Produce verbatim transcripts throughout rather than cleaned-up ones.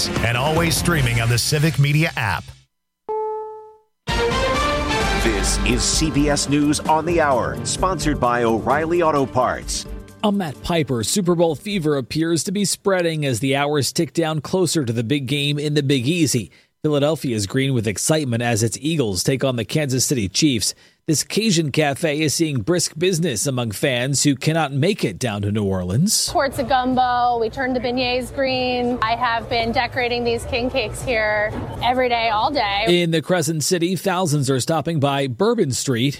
podcasts and always streaming on the Civic Media app. This is C B S News on the Hour, sponsored by O'Reilly Auto Parts. I'm Matt Piper. Super Bowl fever appears to be spreading as the hours tick down closer to the big game in the Big Easy. Philadelphia is green with excitement as its Eagles take on the Kansas City Chiefs. This Cajun cafe is seeing brisk business among fans who cannot make it down to New Orleans. Quarts of gumbo. We turned the beignets green. I have been decorating these king cakes here every day, all day. In the Crescent City, thousands are stopping by Bourbon Street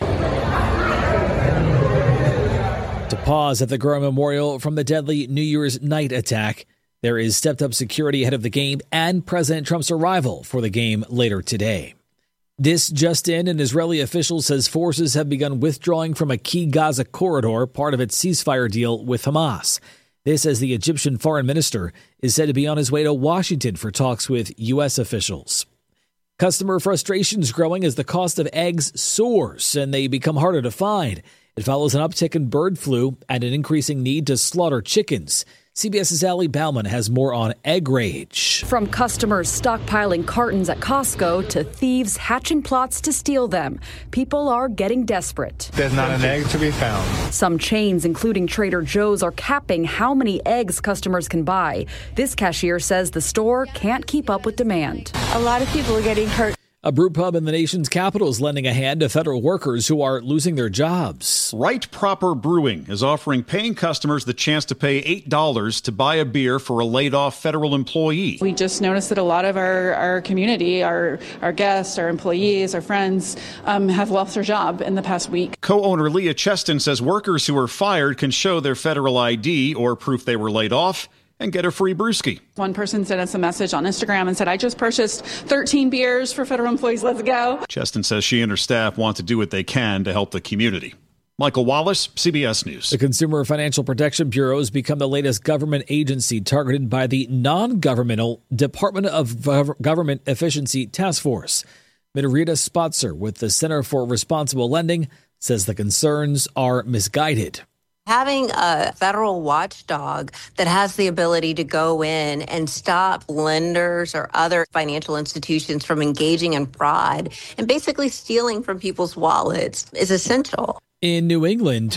to pause at the Gurr Memorial from the deadly New Year's night attack. There is stepped-up security ahead of the game and President Trump's arrival for the game later today. This just in, an Israeli official says forces have begun withdrawing from a key Gaza corridor, part of its ceasefire deal with Hamas. This as the Egyptian foreign minister is said to be on his way to Washington for talks with U S officials. Customer frustration is growing as the cost of eggs soars and they become harder to find. It follows an uptick in bird flu and an increasing need to slaughter chickens. CBS's Allie Bauman has more on egg rage. From customers stockpiling cartons at Costco to thieves hatching plots to steal them, people are getting desperate. There's not an egg to be found. Some chains, including Trader Joe's, are capping how many eggs customers can buy. This cashier says the store can't keep up with demand. A lot of people are getting hurt. A brew pub in the nation's capital is lending a hand to federal workers who are losing their jobs. Right Proper Brewing is offering paying customers the chance to pay eight dollars to buy a beer for a laid-off federal employee. We just noticed that a lot of our, our community, our, our guests, our employees, our friends, um, have lost their job in the past week. Co-owner Leah Cheston says workers who are fired can show their federal I D or proof they were laid off and get a free brewski. One person sent us a message on Instagram and said, I just purchased thirteen beers for federal employees. Let's go. Cheston says she and her staff want to do what they can to help the community. Michael Wallace, C B S News. The Consumer Financial Protection Bureau has become the latest government agency targeted by the non-governmental Department of Government Efficiency Task Force. Mitarita Spotzer with the Center for Responsible Lending says the concerns are misguided. Having a federal watchdog that has the ability to go in and stop lenders or other financial institutions from engaging in fraud and basically stealing from people's wallets is essential. In New England,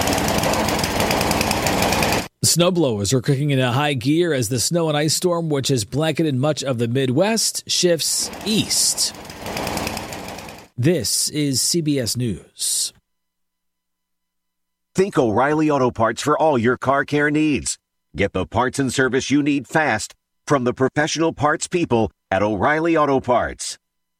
snowblowers are kicking into high gear as the snow and ice storm, which has blanketed much of the Midwest, shifts east. This is C B S News. Think O'Reilly Auto Parts for all your car care needs. Get the parts and service you need fast from the professional parts people at O'Reilly Auto Parts.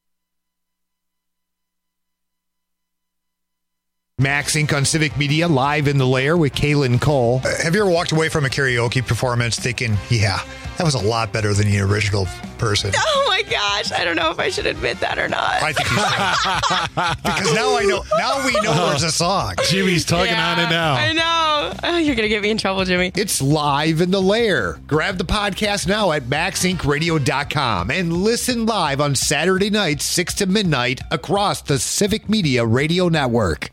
Max Incorporated on Civic Media, live in the lair with Kaylin Cole. Uh, have you ever walked away from a karaoke performance thinking, yeah, that was a lot better than the original person? Oh my gosh, I don't know if I should admit that or not. I think you should. Because now I know, now we know there's a song. Jimmy's talking Yeah, on it now. I know. Oh, you're going to get me in trouble, Jimmy. It's live in the lair. Grab the podcast now at max inc radio dot com and listen live on Saturday nights, six to midnight across the Civic Media Radio Network.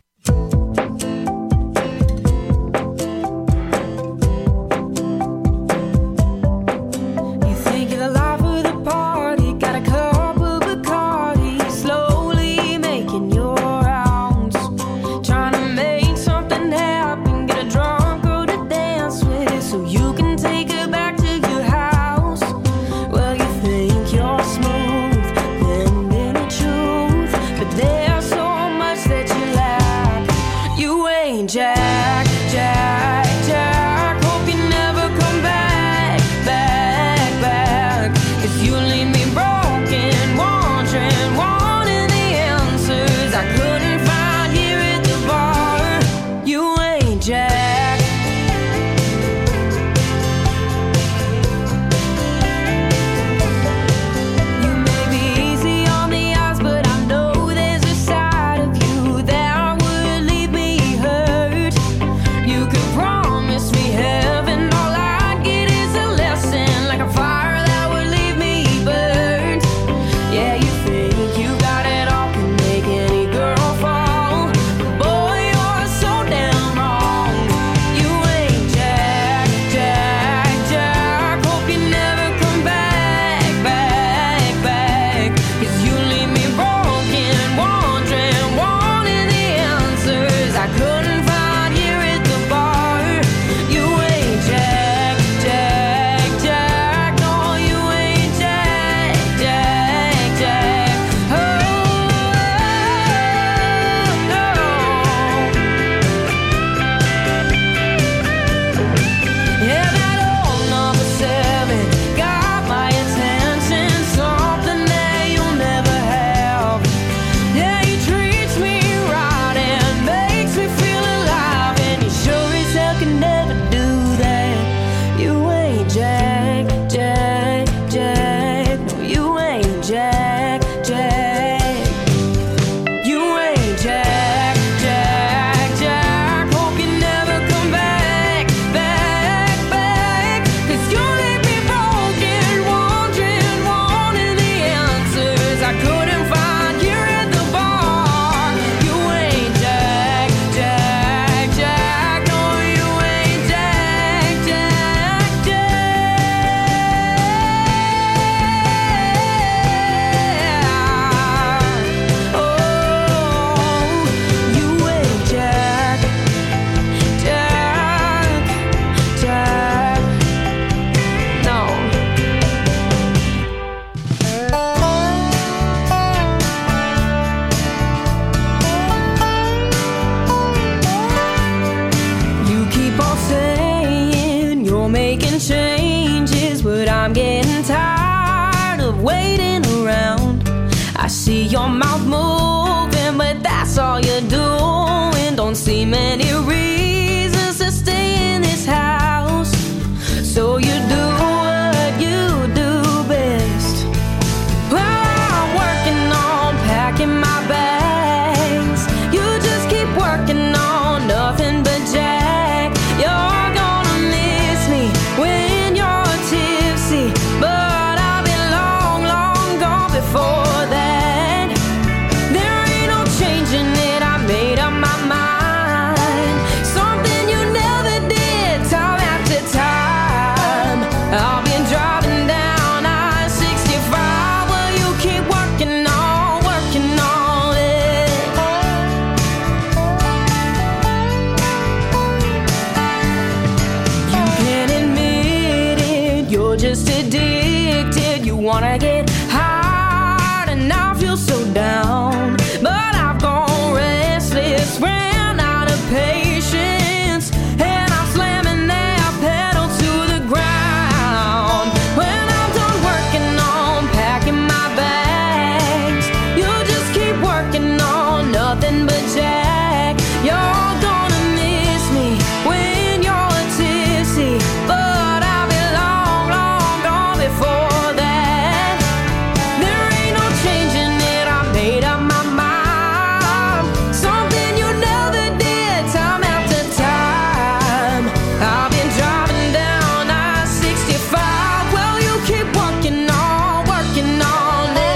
Smooth, blending the truth, but there's so much that you lack. wanna get hard, and I feel so down. But I've gone restless, ran out of patience, and I'm slamming that pedal to the ground. When I'm done working on packing my bags, you'll just keep working on nothing but jack. You're gonna miss me when you're tipsy, but I'll be long, long gone before that. There ain't no changing it, I made up my mind. Something you never did, time after time. I've been driving down I sixty-five. Well, you keep working on, working on it.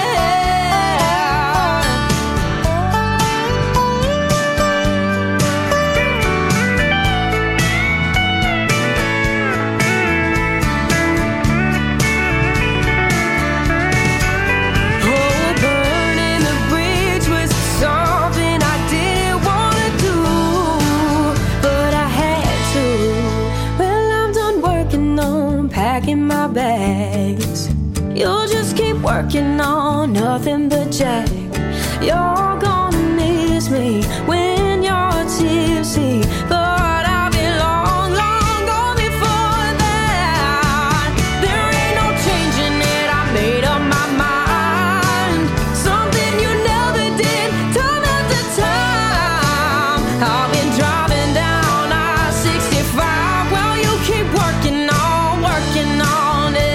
Oh, burning the bridge was something I didn't wanna do, but I had to. Well, I'm done working on packing my bags. You'll just keep working on nothing but jack. You're gonna miss me when you're tipsy, but I'll be long, long gone before that. There ain't no changing it, I made up my mind. Something you never did, time after time. I've been driving down I sixty-five. Well, you keep working on, working on it.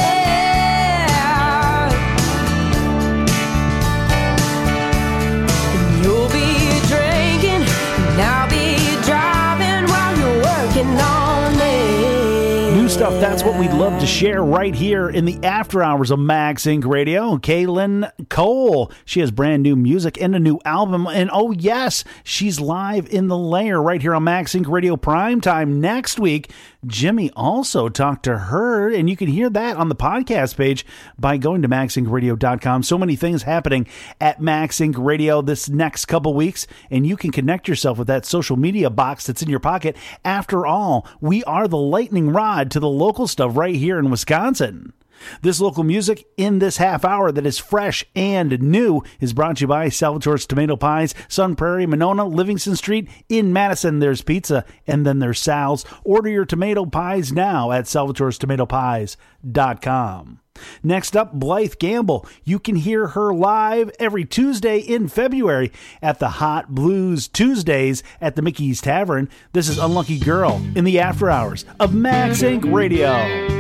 You'll be drinking, and I'll be driving while you're working on it. New stuff, that's what we'd love to share right here in the after hours of Max Inc Radio. Kaylin Cole, she has brand new music and a new album. And oh yes, she's live in the Lair right here on Max Inc Radio Primetime next week. Jimmy also talked to her, and you can hear that on the podcast page by going to max inc radio dot com. So many things happening at Max Inc Radio this next couple weeks, and you can connect yourself with that social media box that's in your pocket. After all, we are the lightning rod to the local stuff right here in Wisconsin. This local music in this half hour that is fresh and new is brought to you by Salvatore's Tomato Pies, Sun Prairie, Monona, Livingston Street. In Madison, there's pizza, and then there's Sal's. Order your tomato pies now at salvatores tomato pies dot com. Next up, Blythe Gamble. You can hear her live every Tuesday in February at the Hot Blues Tuesdays at the Mickey's Tavern. This is Unlucky Girl in the after hours of Max Inc Radio.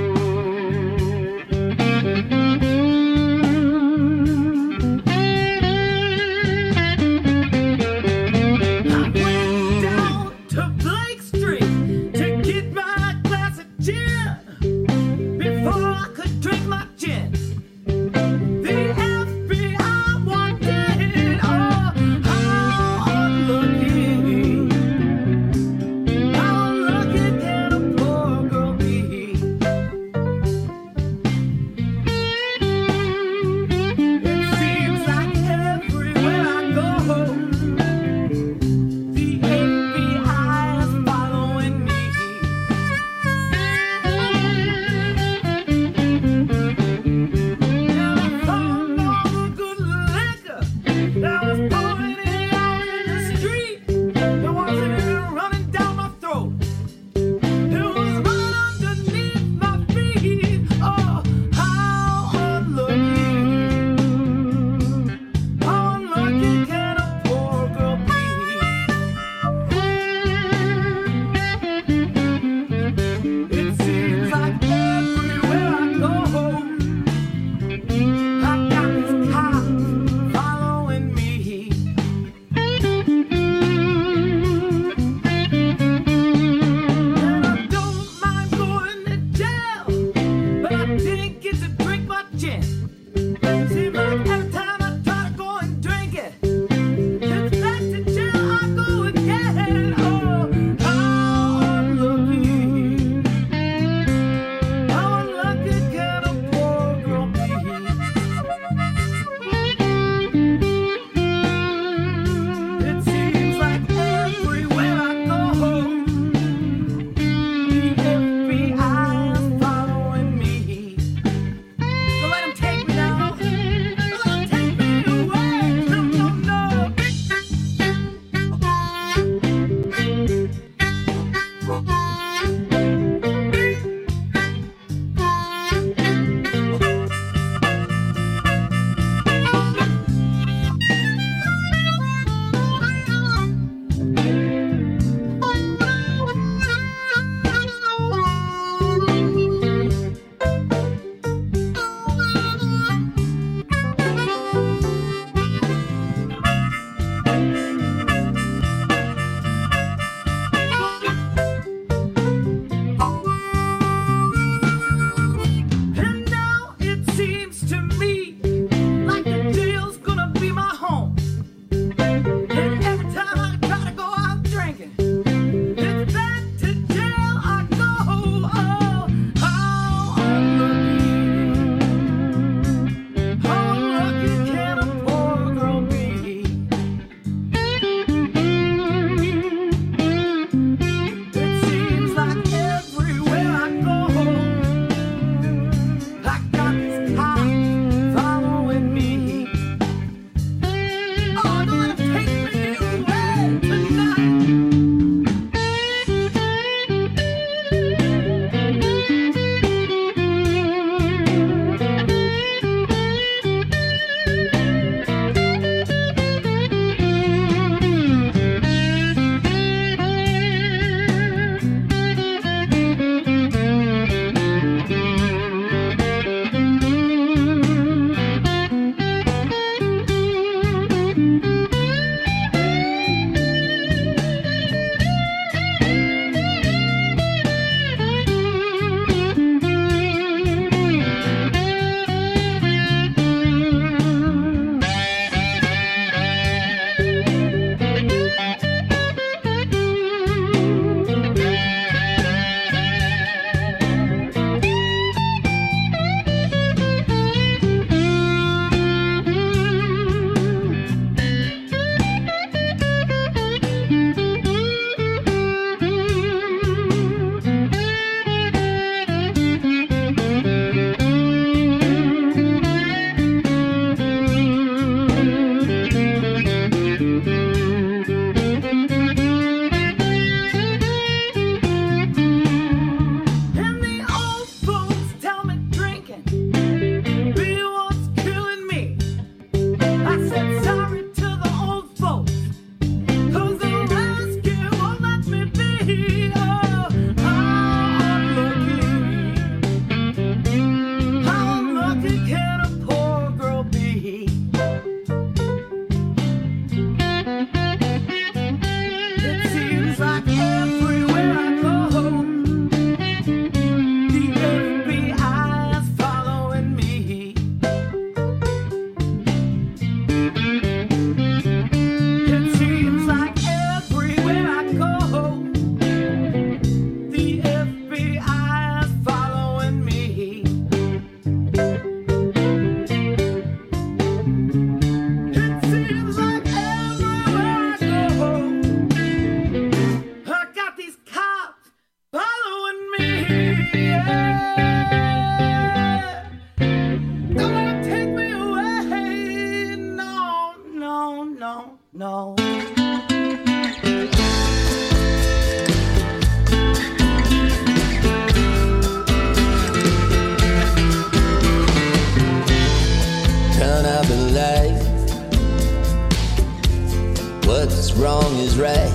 wrong is right.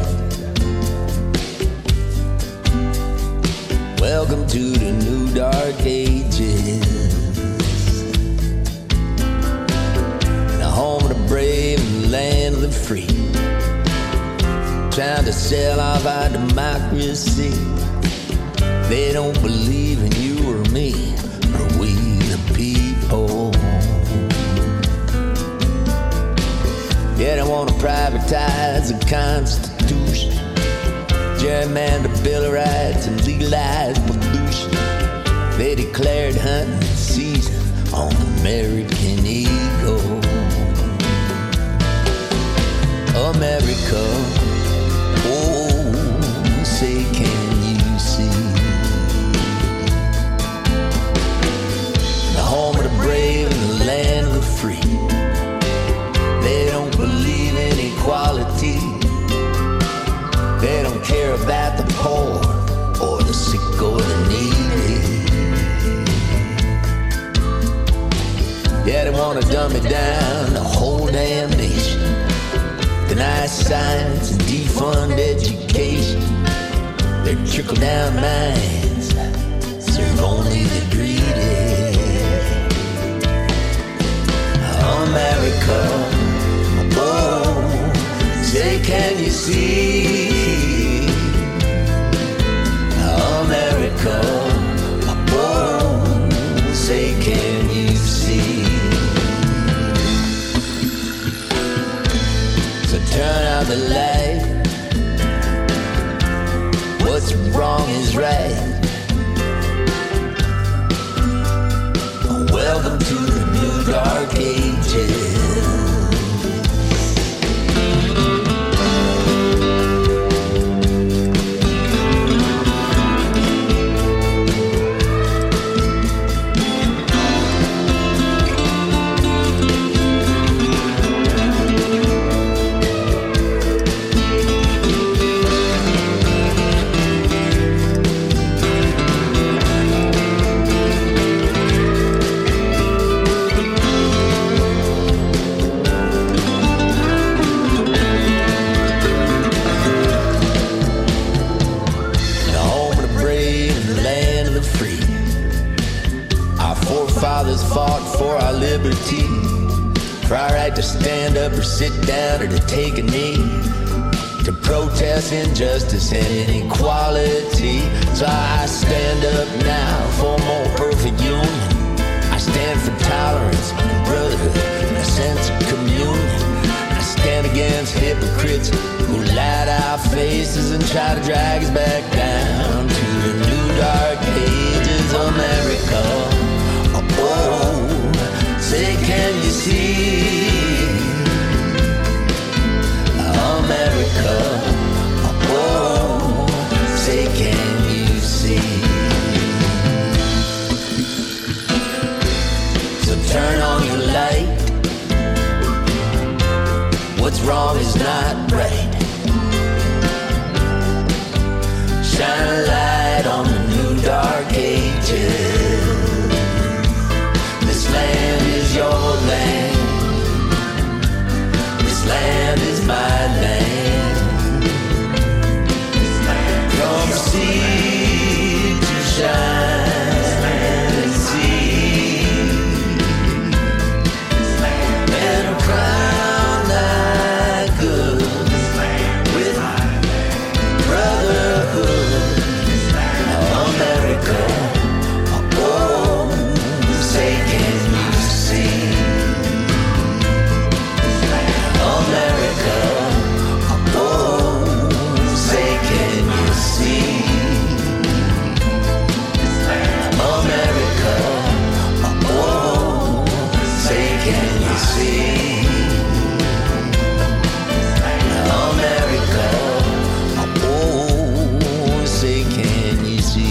Welcome to the new dark ages. The home of the brave and the land of the free. Trying to sell off our democracy. They don't believe in you or me, or we the people. Yeah, they want to privatize the Constitution, gerrymander Bill of Rights, and legalize pollution. They declared hunting season on American eagle. America, oh, say can you see? The home of the brave and the land of the free. They don't believe in equality. They don't care about the poor or the sick or the needy. Yeah, they want to dumb it down, the whole damn nation. Deny science and defund education. Their trickle-down minds serve only the greedy. America, oh, say can you see? America, oh, say can you see? So turn out the light. What's wrong is right. Welcome to the new dark ages. Fought for our liberty, for our right to stand up or sit down or to take a knee, to protest injustice and inequality. So I stand up now for more perfect union. I stand for tolerance and brotherhood and a sense of communion. I stand against hypocrites who lie to our faces and try to drag us back down to the new dark ages. America, oh, say can you see? America, oh, say can you see? So turn on your light. What's wrong is not right. Shine a light on the new dark ages. This land is your land. This land is my land. From sea to shine and see, and crown thy good with brotherhood. America, oh, say can you see? America, oh, say can you see? America, oh, say can you see? America, oh, say can you see?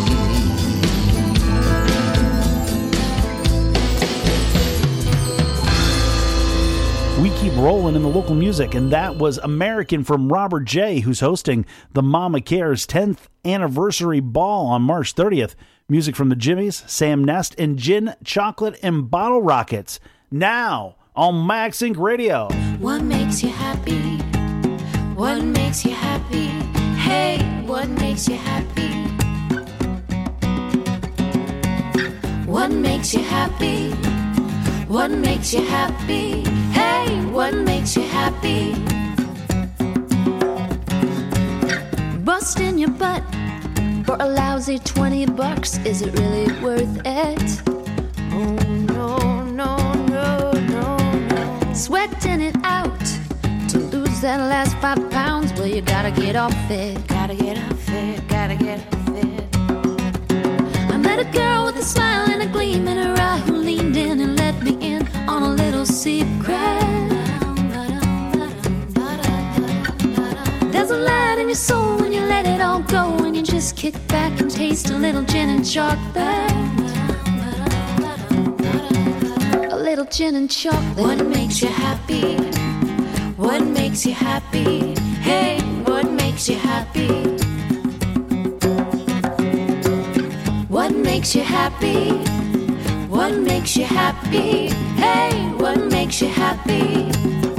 We keep rolling in the local music, and that was American from Robert J., who's hosting the Mama Cares tenth anniversary ball on March thirtieth. Music from the Jimmies, Sam Nest, and Gin, Chocolate, and Bottle Rockets. Now on Max Inc Radio. What makes you happy? What makes you happy? Hey, what makes you happy? What makes you happy? What makes you happy? Hey, what makes you happy? Busting your butt for a lousy twenty bucks, is it really worth it? Oh no, no, no, no, no. Sweating it out to lose that last five pounds. Well, you gotta get off it, gotta get off it, gotta get off it. I met a girl with a smile and a gleam in her eye who leaned in and let me in on a little secret. There's a light in your soul when you let it all go, and you just kick back and taste a little gin and chocolate. A little gin and chocolate. What makes you happy? What makes you happy? Hey, what makes you happy? What makes you happy? What makes you happy? Hey, what makes you happy?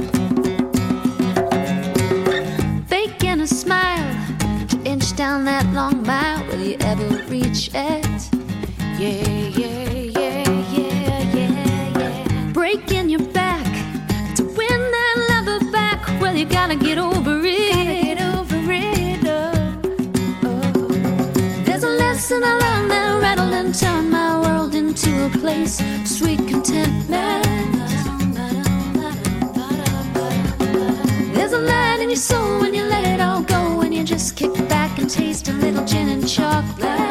Faking a smile to inch down that long mile. Will you ever reach it? Yeah, yeah, yeah, yeah, yeah, yeah. Breaking your back to win that lover back. Well, you gotta get over it. Gotta get over it. Oh, oh. There's a lesson I learned that rattled and turned my world into a place of sweet contentment. There's a light in your soul when you let it all go, and you just kick back and taste a little gin and chocolate.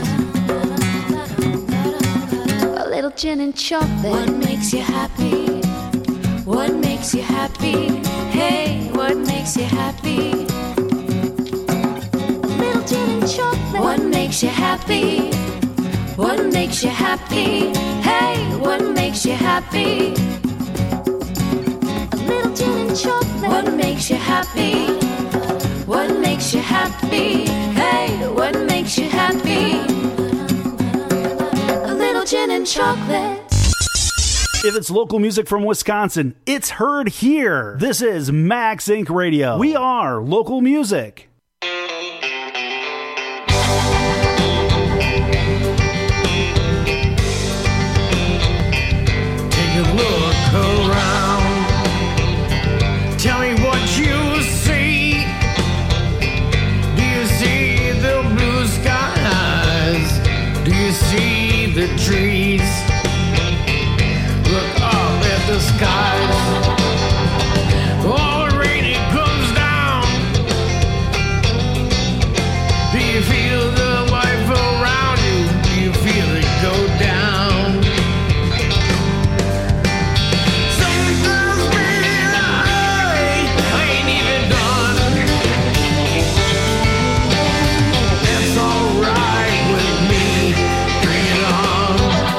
A little gin and chocolate. What makes you happy? What makes you happy? Hey, what makes you happy? A little gin and chocolate. What makes you happy? What makes you happy? Hey, what makes you happy? A little gin and chocolate. What makes you happy? What makes you happy? Hey, what makes you happy? A little gin and chocolate. If it's local music from Wisconsin, it's heard here. This is Max Incorporated. Radio. We are local music. Look around, tell me what you see. Do you see the blue skies? Do you see the trees? Look up at the skies. All the rain it comes down. Do you feel the life around you? Do you feel it go down? That's alright with me. Bring it on.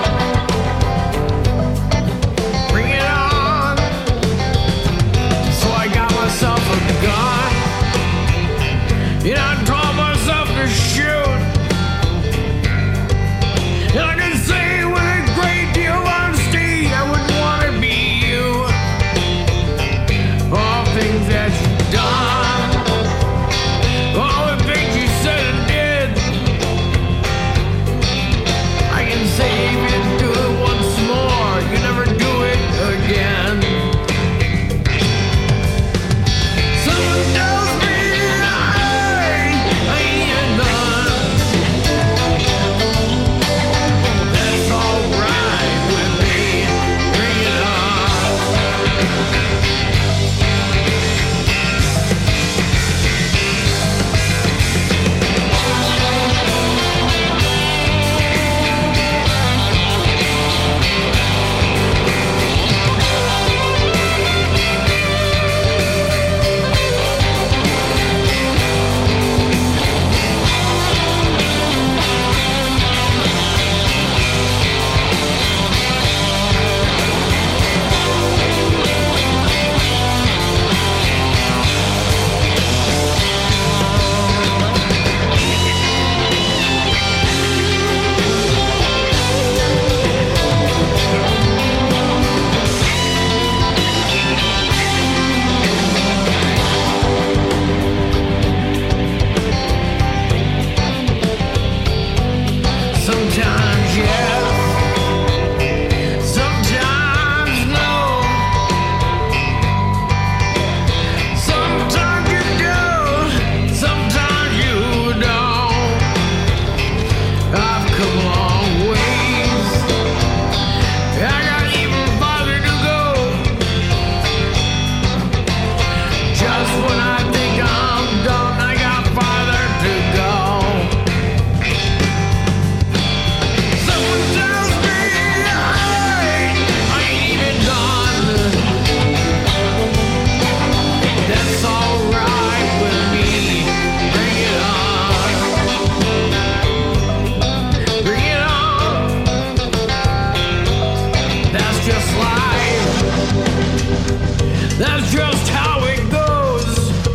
That's just life. That's just how it goes.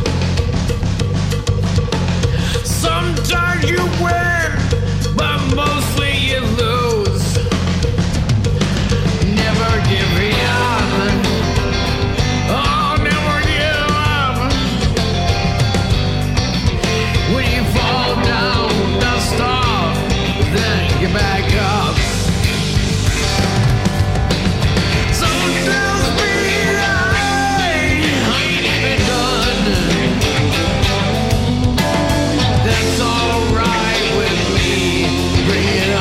Sometimes you win, but mostly you lose. Never give up. Oh, never give up. When you fall down, dust off, then get back up. Someone tells me I ain't even done. That's alright with me. Bring it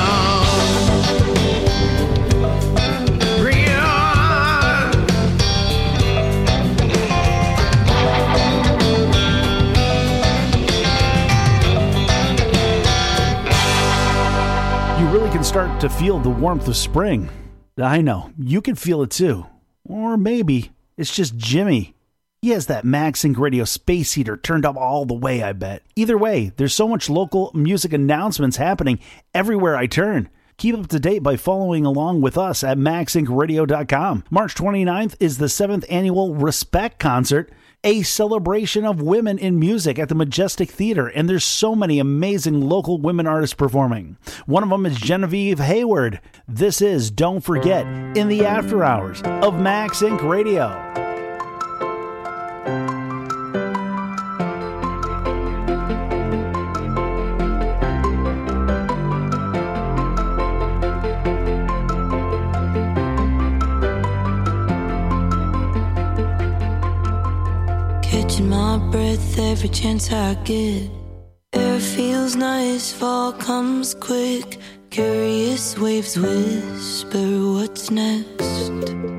on. Bring it on. You really can start to feel the warmth of spring. I know, you can feel it too. Or maybe it's just Jimmy. He has that MaxSync Radio space heater turned up all the way, I bet. Either way, there's so much local music announcements happening everywhere I turn. Keep up to date by following along with us at max sync radio dot com. March twenty-ninth is the seventh annual Respect Concert, a celebration of women in music at the Majestic Theater, and there's so many amazing local women artists performing. One of them is Genevieve Hayward. This is Don't Forget in the After Hours of MaxSync Radio. Catching my breath every chance I get. Air feels nice, fall comes quick. Curious waves whisper what's next.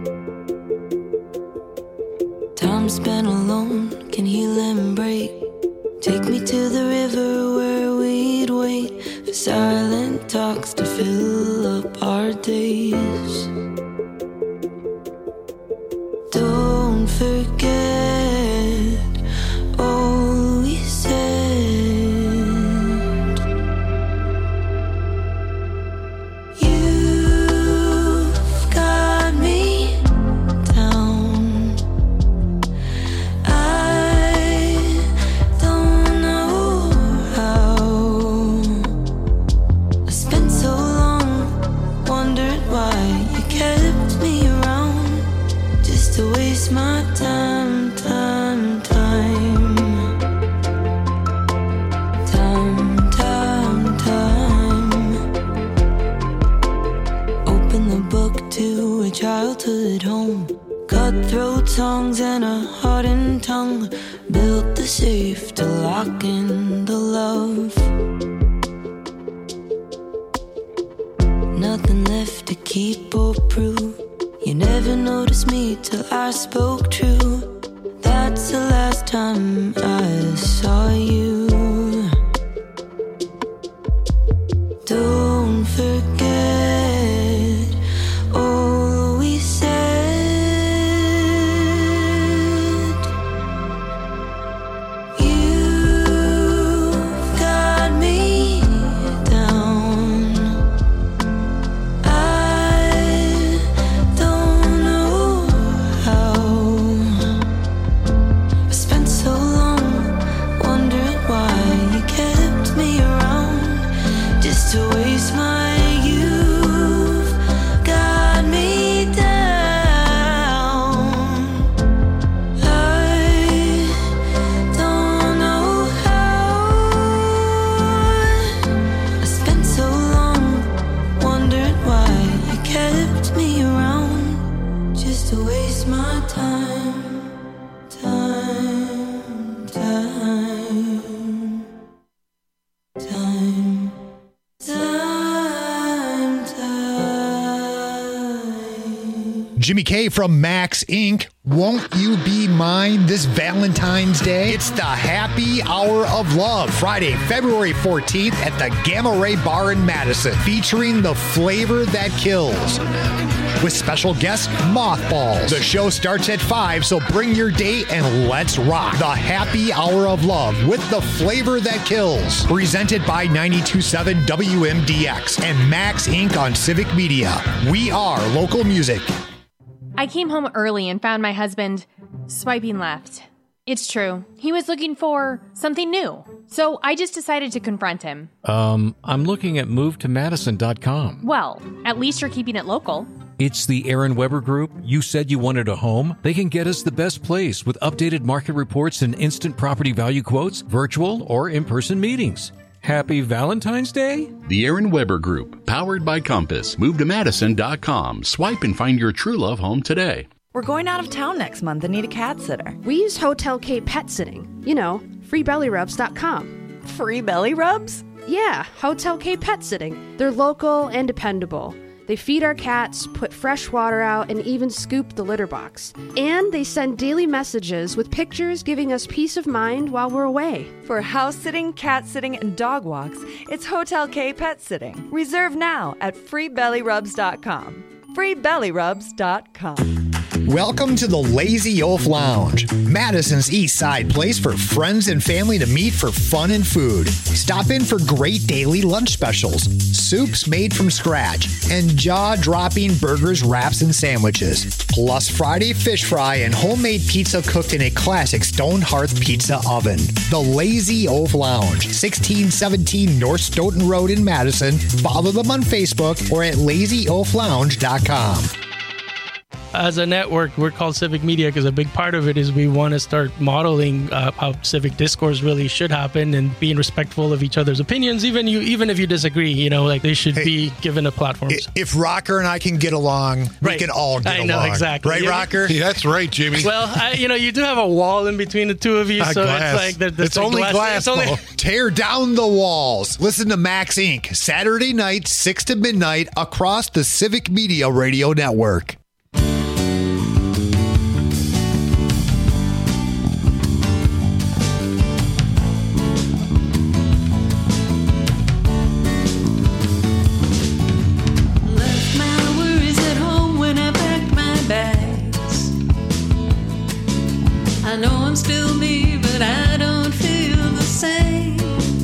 Time spent alone can heal and break. Take me to the river where we'd wait for silent talks to fill up our days. Don't forget all we said. You've got me down. I don't know how. I spent so long wondering why you kept me around, just to waste my time, time, time. Time, time, time. Open the book to a childhood home. Cutthroat songs and a hardened tongue. Built the safe to lock in the love. Nothing left to keep or prove. You never noticed me till I spoke true. That's the last time I saw you. Don't forget all we said. You've got me down. I don't know how. I spent so long wondering why you kept me around, just to waste my youth. Got me down. I don't know how. I spent so long wondering why you kept me around, just to waste my time, time, time, time, time, time. Jimmy K from Max Incorporated. Won't you be mine this Valentine's Day? It's the Happy Hour of Love, Friday, February fourteenth at the Gamma Ray Bar in Madison, featuring the flavor that kills. with special guest Mothballs. The show starts at five, so bring your date and let's rock. The Happy Hour of Love with the flavor that kills. Presented by ninety-two point seven W M D X and Max Incorporated on Civic Media. We are local music. I came home early and found my husband swiping left. It's true. He was looking for something new. So I just decided to confront him. Um, I'm looking at move to madison dot com. Well, at least you're keeping it local. It's the Aaron Weber Group. You said you wanted a home. They can get us the best place with updated market reports and instant property value quotes, virtual or in-person meetings. Happy Valentine's Day? The Aaron Weber Group, powered by Compass. Move to madison dot com. Swipe and find your true love home today. We're going out of town next month and need a cat sitter. We use Hotel K Pet Sitting. You know, free belly rubs dot com. Free belly rubs? Yeah, Hotel K Pet Sitting. They're local and dependable. They feed our cats, put fresh water out, and even scoop the litter box. And they send daily messages with pictures giving us peace of mind while we're away. For house sitting, cat sitting, and dog walks, it's Hotel K Pet Sitting. Reserve now at free belly rubs dot com. free belly rubs dot com. Welcome to the Lazy Oaf Lounge, Madison's East Side place for friends and family to meet for fun and food. Stop in for great daily lunch specials, soups made from scratch, and jaw-dropping burgers, wraps, and sandwiches. Plus Friday fish fry and homemade pizza cooked in a classic stone hearth pizza oven. The Lazy Oaf Lounge, sixteen seventeen North Stoughton Road in Madison. Follow them on Facebook or at lazy oaf lounge dot com. As a network, we're called Civic Media because a big part of it is we want to start modeling uh, how civic discourse really should happen and being respectful of each other's opinions, even you, even if you disagree. You know, like they should hey, be given a platform. If Rocker and I can get along, right. we can all get along. I know, along. exactly. Right, yeah. Rocker? Yeah, that's right, Jimmy. Well, I, you know, you do have a wall in between the two of you, uh, so glass. it's like there, there's it's like only glass. glass. It's only... Tear down the walls. Listen to Max Incorporated Saturday night, six to midnight across the Civic Media Radio Network. I know I'm still me, but I don't feel the same.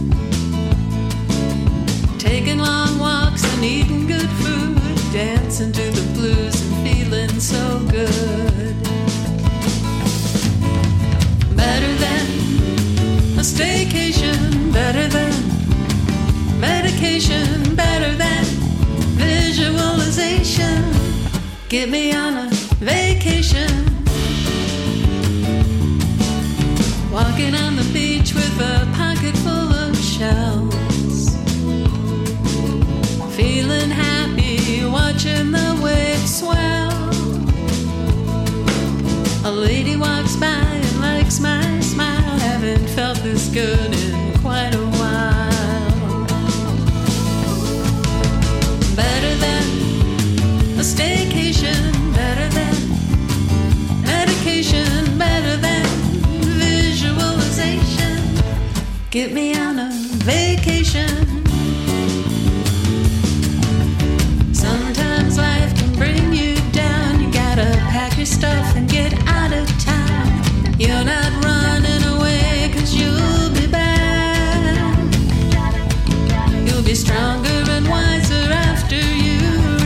Taking long walks and eating good food, dancing to the blues and feeling so good. Better than a staycation, better than medication, better than visualization. Get me on a vacation. Walking on the beach with a pocket full of shells. Feeling happy, watching the waves swell. A lady walks by and likes my smile. Haven't felt this good in quite a while. Better than a staycation, better than medication, better than get me on a vacation. Sometimes life can bring you down. You gotta pack your stuff and get out of town. You're not running away, cause you'll be back. You'll be stronger and wiser after you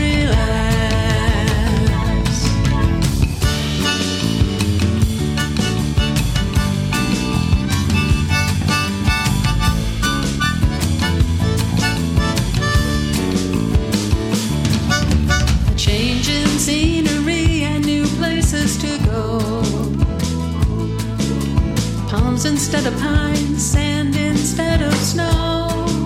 instead of pine, sand instead of snow.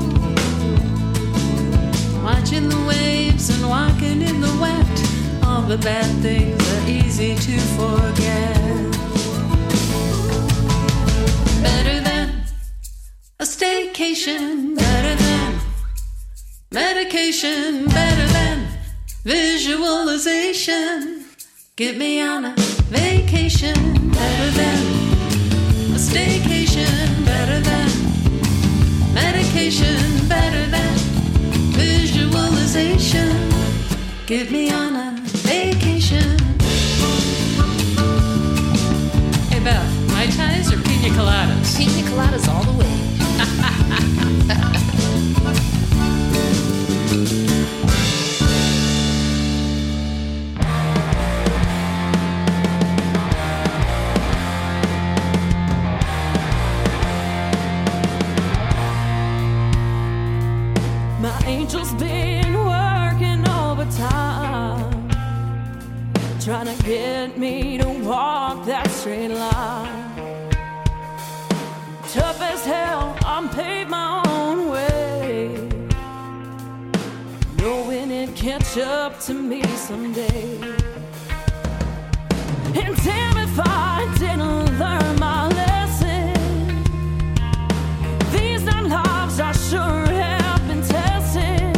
Watching the waves and walking in the wet. All the bad things are easy to forget. Better than a staycation, better than medication, better than visualization. Get me on a vacation, better than a staycation, better than medication, better than visualization. Get me on a vacation. trying to get me to walk that straight line. Tough as hell, I'm paid my own way, knowing it catch up to me someday. And damn if I didn't learn my lesson. These not lives I sure have been testing.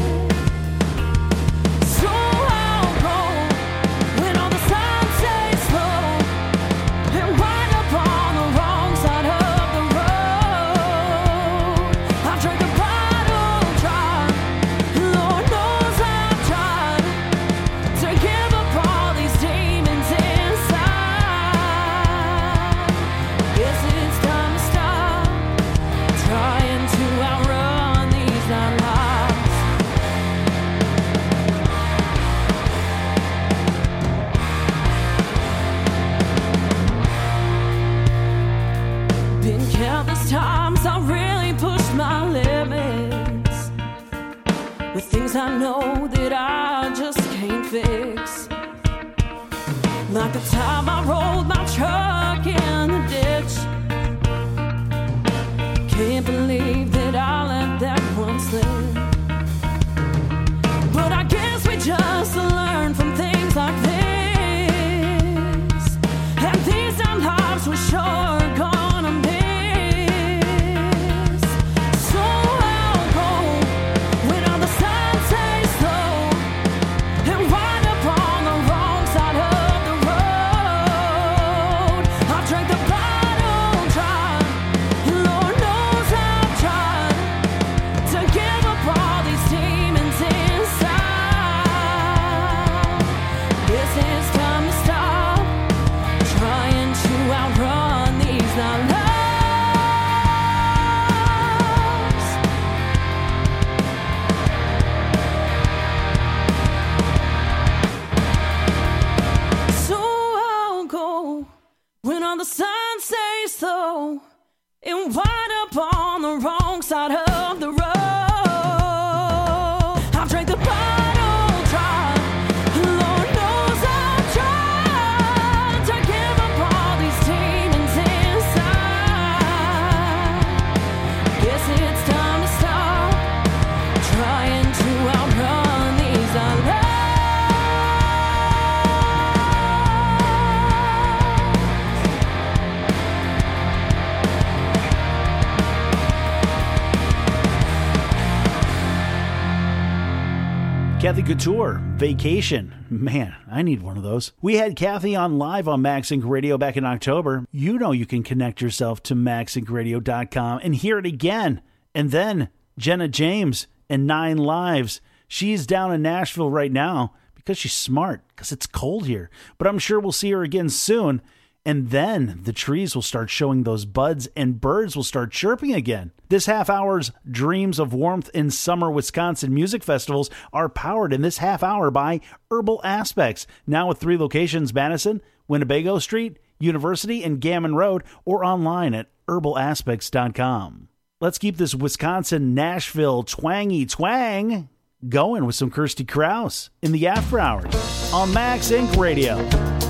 So I'll go when all the signs say slow and wind up on the wrong side of the road. I drank the bottle dry, and Lord knows I've tried to give up all these demons inside. Guess it's time to stop trying to outrun these nine lives. Been countless times I really pushed my limits with things I know that I just can't fix. Like the time I rolled my truck in the ditch. Can't believe that I let that one slip. But I guess we just learn from things like this. And these are lives we're sure gonna miss. So I'll go when all the signs say slow and wind up on the wrong side of the road. I drank the bottle dry, and Lord knows I've tried to give up all these demons inside. Guess it's time to stop trying to outrun these nine lives. So I'll go when all the signs say so and wind up on the wrong side of the road. I drank the bottle dry, and Lord knows I've tried to give up all these demons inside. Guess it's time to stop trying to outrun these nine lives. Kathy Couture, Vacation. Man, I need one of those. We had Kathy on live on MaxInc Radio back in October. You know you can connect yourself to max inc radio dot com and hear it again. And then Jenna James and Nine Lives. She's down in Nashville right now because she's smart, because it's cold here. But I'm sure we'll see her again soon. And then the trees will start showing those buds and birds will start chirping again. This half hour's Dreams of Warmth in Summer Wisconsin music festivals are powered in this half hour by Herbal Aspects. Now with three locations, Madison, Winnebago Street, University, and Gammon Road, or online at herbal aspects dot com. Let's keep this Wisconsin Nashville twangy twang going with some Kirsty Krause in the after hours on MaxInc Radio.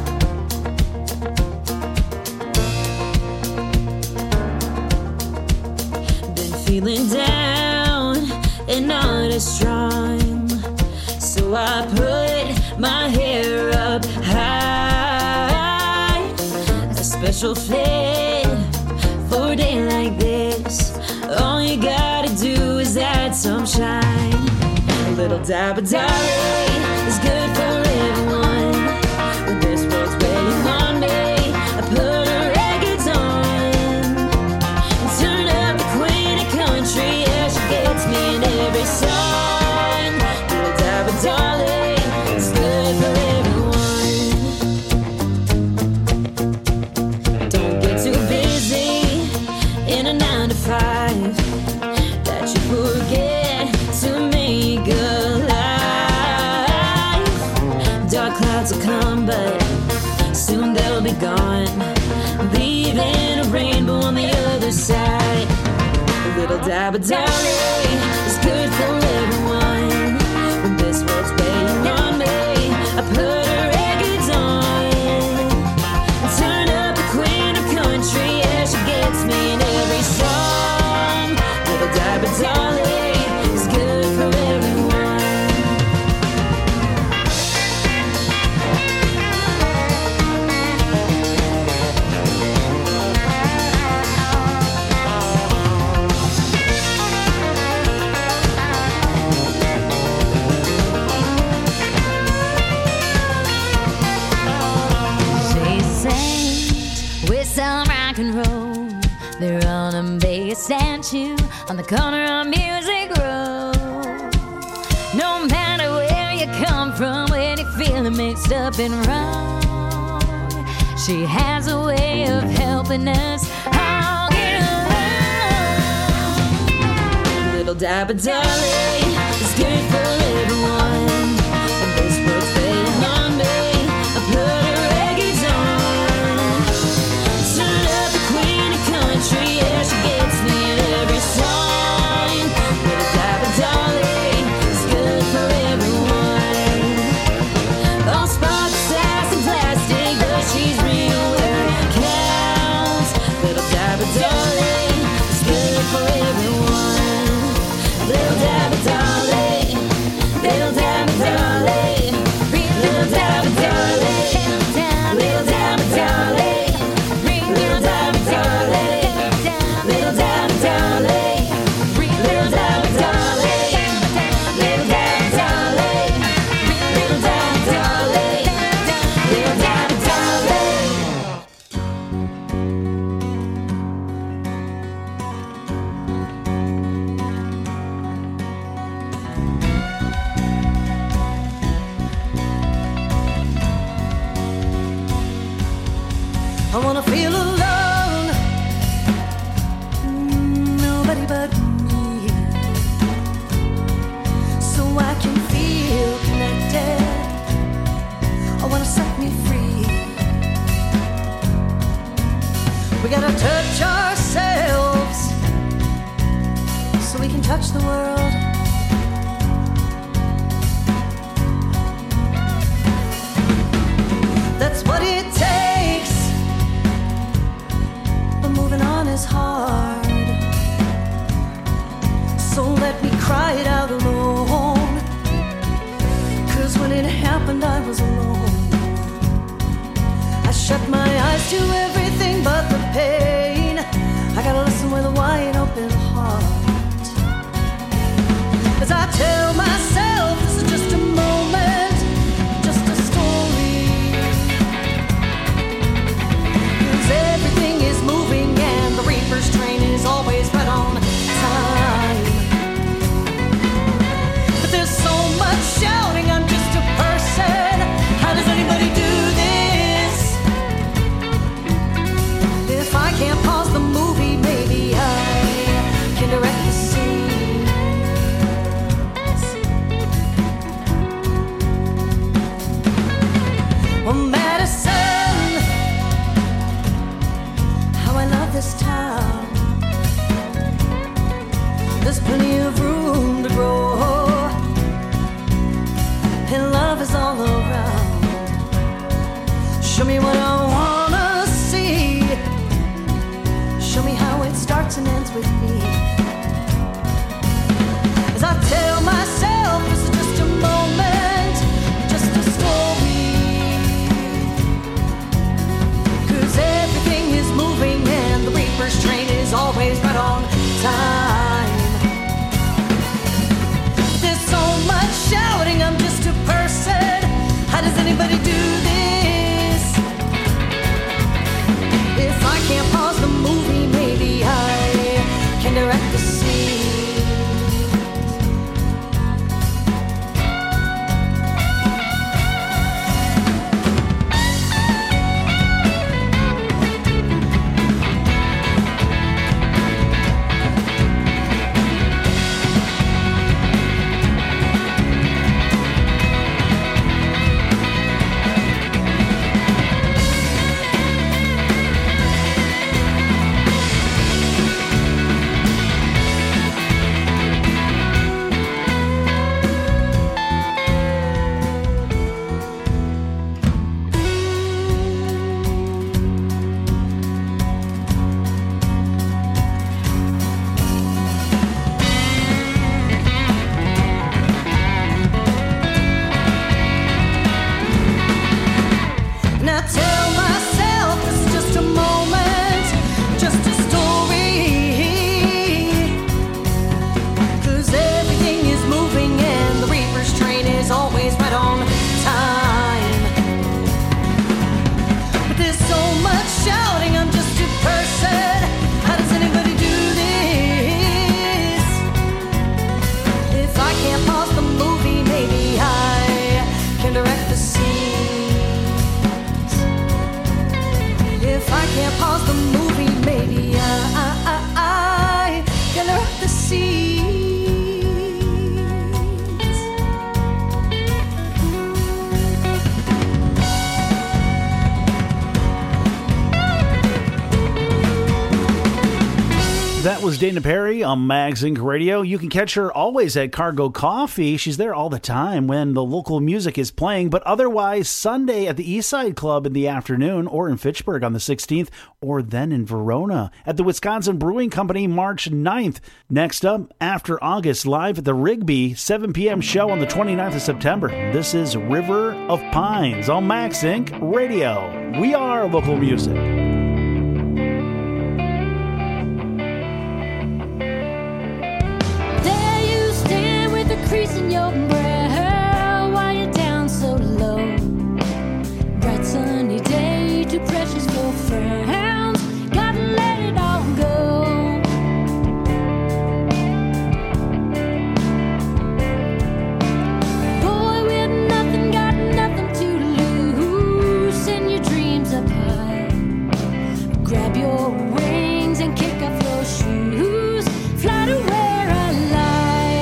Feeling down and not as strong, so I put my hair up high. A special fit for a day like this. All you gotta do is add some shine. A little dab of darling is good for everyone. When this world's waiting on me, I put her records on and turn up the Queen of Country. Yeah, she gets me in every song. Little dab of darling is good for everyone. Don't get too busy in a nine to five that you forget to make a life. Dark clouds will come, but soon they'll be gone, leaving a rainbow on the other side. A little dab of darling is good for everyone. When this world's waiting on me, I put her records on rock and roll. They're on a big statue on the corner of Music Row. No matter where you come from, when you're feeling mixed up and wrong, she has a way of helping us all get along. Little Dabba Dolly is good for everyone. And Facebook's playing on me. I put her reggae's on. So love the queen of country, yeah, she gets me in every song. Little Dabba Dolly is good for everyone. All sparks, sass, and plastic, but she's real where it counts. Little Dabba Dolly is good for everyone. Little Dabba Dolly, little Dabba Dolly, little Dabba Dolly, little Dabba Dolly, little Dabba Dolly, little Dabba Dolly, little Dabba Dolly, little Dabba Dolly, little Dabba Dolly, little Dabba Dolly. I wanna feel alone, Mm, nobody but me, so I can feel connected. I wanna set me free. We gotta touch ourselves so we can touch the world. That's what it takes. But moving on is hard. So let me cry it out alone. Cause when it happened, I was alone. I shut my eyes to everything but the pain. I gotta listen with a wide open heart. As I tell myself this is just a moment, just a story. Cause everything is moving and the Reaper's train is always right on time. But there's so much shouting, I'm just a person. How does anybody do this? If I can't pause the movie, maybe I can direct the scene. Well, Madison, how I love this town. There's plenty of room to grow, and love is all around. Show me what I wanna see. Show me how it starts and ends with me. As I tell myself this is just a moment, just a story. Cause everything is moving and the Reaper's train is always right on time. There's so much shouting, I'm just a person. How does anybody do this? If I can't pause the movie, maybe I can direct That was Dana Perry on Mags Inc Radio. You can catch her always at Cargo Coffee. She's there all the time when the local music is playing, but otherwise Sunday at the Eastside Club in the afternoon, or in Fitchburg on the sixteenth, or then in Verona at the Wisconsin Brewing Company March ninth. Next up, After August, live at the Rigby, seven p.m. show on the twenty-ninth of September. This is River of Pines on Mags Inc Radio. We are local music. Crease in your brow, why you down so low? Bright sunny day, too precious for frowns. Gotta let it all go. Boy with nothing, got nothing to lose. Send your dreams up high. Grab your wings and kick off your shoes. Fly to where I lie.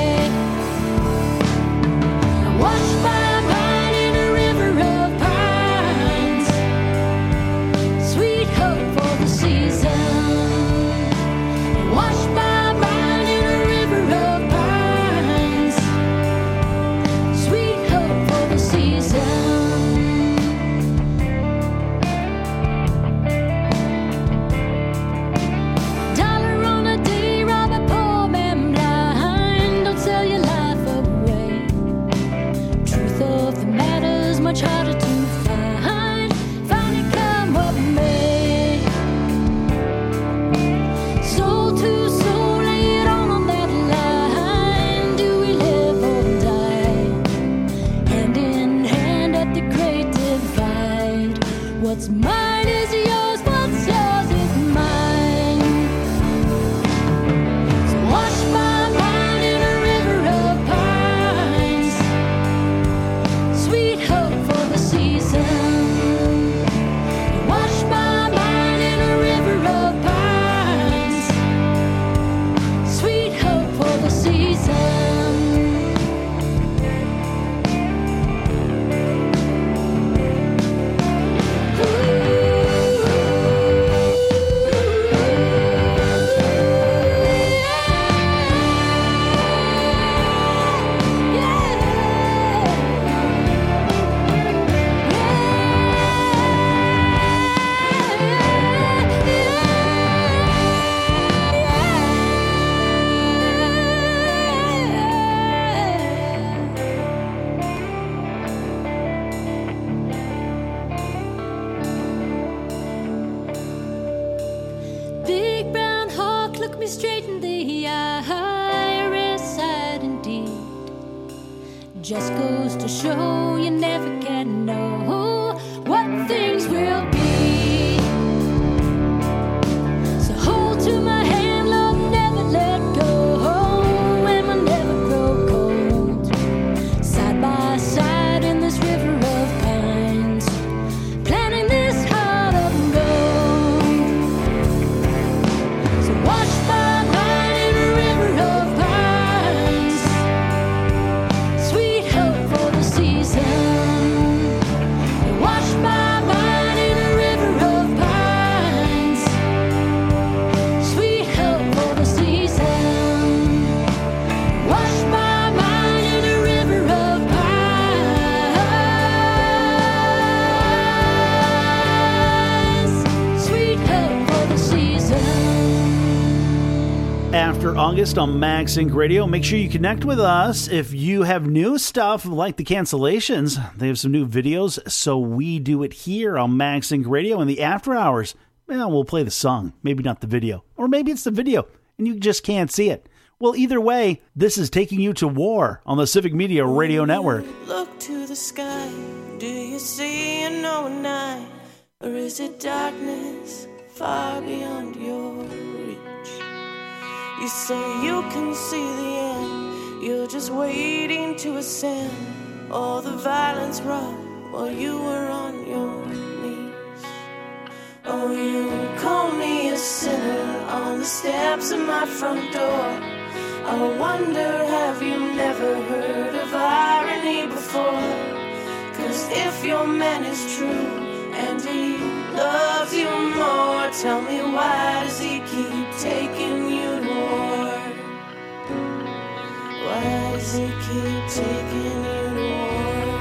Washed by a pine in a river of pines. Sweet hope for the season. Washed by a pine in a river of pines. Sweet hope for the season. Dollar on a day, rob a poor man blind. Don't sell your life away. Truth of the matter's much harder to find. Find it come what may. Soul to soul, lay it all on that line. Do we live or die? Hand in hand at the great divide. What's mine is yours, what's yours is mine. So wash my mind in a river of pines. Sweet hope for the season. Wash my mind in a river of pines. Sweet hope for the season. Big brown hawk, look me straight in the eye. Rare sight indeed. Just goes to show you never can know what things will be. So hold to my hand, love, never let go, and we'll never grow cold. Side by side in this river of pines, planting this heart of gold. So wash my mind in a river of pines. Sweet hope for the season. Wash my mind in a river of pines. Sweet hope for the season. Wash my mind in a river of pines. Sweet hope for the season. After August on Mags Inc Radio. Make sure you connect with us if you have new stuff like the cancellations. They have some new videos, so we do it here on Mags Inc Radio in the after hours. Well, we'll play the song, maybe not the video. Or maybe it's the video and you just can't see it. Well, either way, this is Taking You to War on the Civic Media Radio Network. Look to the sky. Do you see an know night? Or is it darkness far beyond your reach? You say you can see the end. You're just waiting to ascend. All the violence wrought while you were on your knees. Oh, you call me a sinner on the steps of my front door. I wonder, have you never heard of irony before? Cause if your man is true and he loves you more, tell me, why does he keep taking you does he keep taking you to war?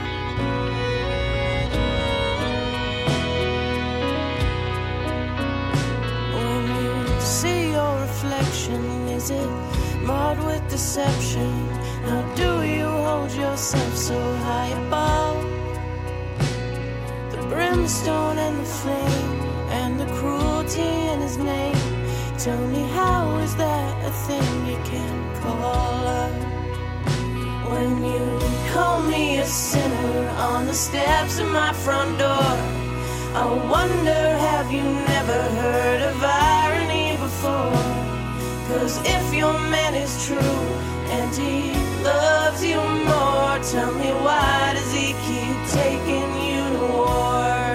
When you see your reflection, is it marred with deception? How do you hold yourself so high above the brimstone and the flame and the cruelty in his name? Tell me, how is that a thing you can call love? When you call me a sinner on the steps of my front door, I wonder, have you never heard of irony before? 'Cause if your man is true and he loves you more, tell me, why does he keep taking you to war?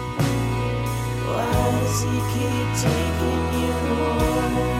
Why does he keep taking you to war?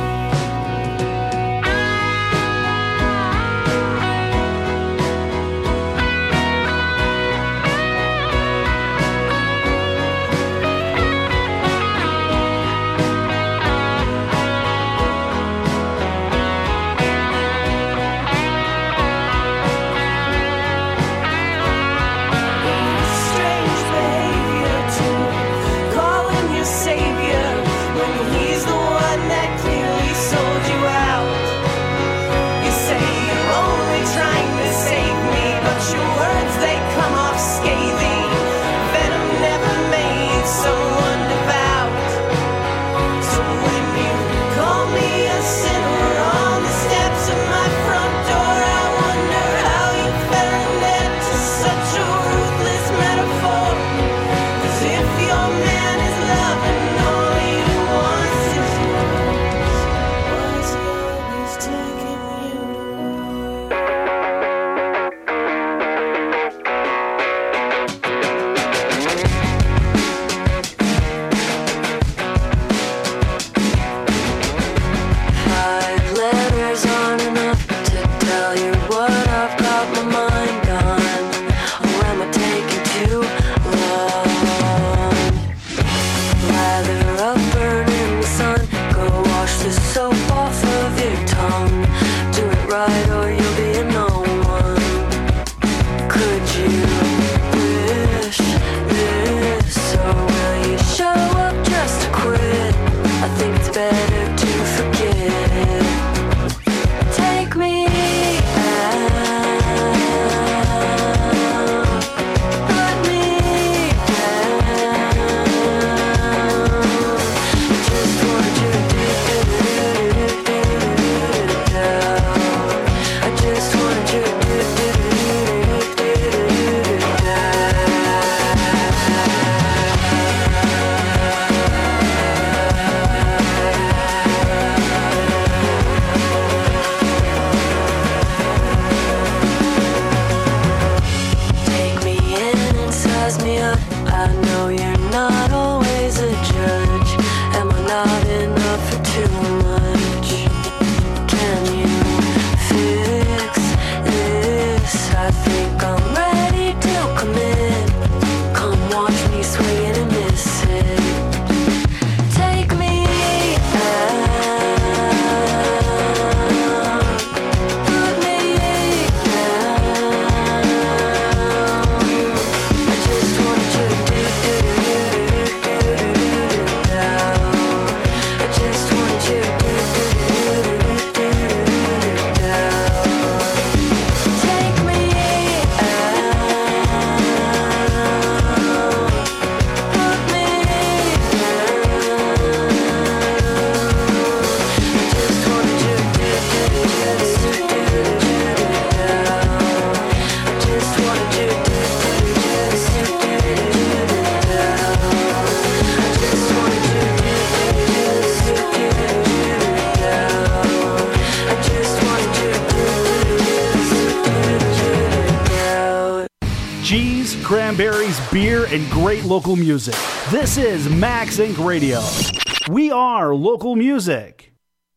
Cranberries, beer, and great local music. This is Max Incorporated. Radio. We are local music.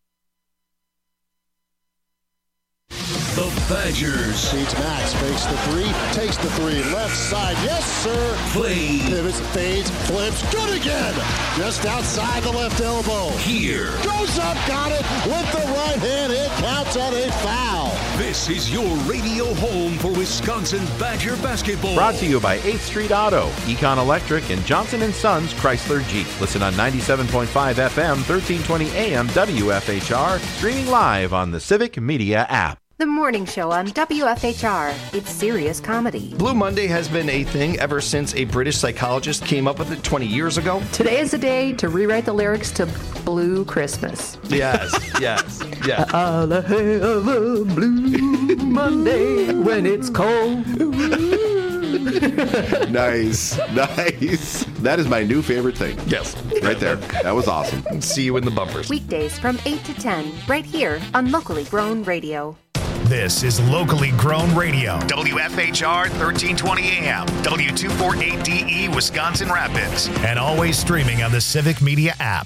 The Badgers. Feeds Max, fakes the three, takes the three, left side, yes sir. Play. Pivots, fades, flips, good again. Just outside the left elbow. Here. Goes up, got it with the right hand, it counts on a foul. This is your radio home for Wisconsin Badger basketball. Brought to you by eighth Street Auto, Econ Electric, and Johnson and Sons Chrysler Jeep. Listen on ninety-seven point five F M, thirteen twenty A M W F H R, streaming live on the Civic Media app. The morning show on W F H R. It's serious comedy. Blue Monday has been a thing ever since a British psychologist came up with it twenty years ago. Today is the day to rewrite the lyrics to Blue Christmas. Yes, yes, yes. I'll have a blue Monday when it's cold. Nice, nice. That is my new favorite thing. Yes. Right there. That was awesome. See you in the bumpers. Weekdays from eight to ten, right here on Locally Grown Radio. This is Locally Grown Radio. W F H R thirteen twenty A M, W two forty-eight D E, Wisconsin Rapids. And always streaming on the Civic Media app.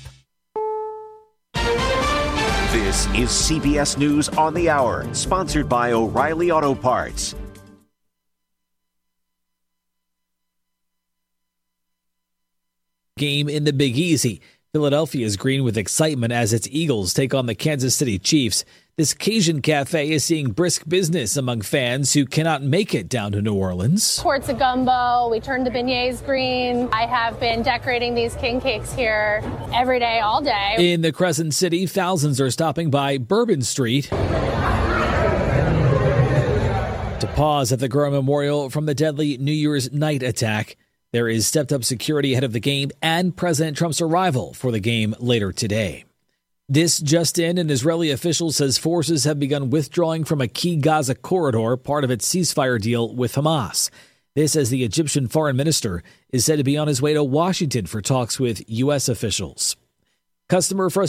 This is C B S News on the Hour, sponsored by O'Reilly Auto Parts. Game in the Big Easy. Philadelphia is green with excitement as its Eagles take on the Kansas City Chiefs. This Cajun cafe is seeing brisk business among fans who cannot make it down to New Orleans. Quarts of gumbo, we turned the beignets green. I have been decorating these king cakes here every day, all day. In the Crescent City, thousands are stopping by Bourbon Street to pause at the Gurr Memorial from the deadly New Year's night attack. There is stepped-up security ahead of the game and President Trump's arrival for the game later today. This just in, an Israeli official says forces have begun withdrawing from a key Gaza corridor, part of its ceasefire deal with Hamas. This as the Egyptian foreign minister is said to be on his way to Washington for talks with U S officials. Customer frustration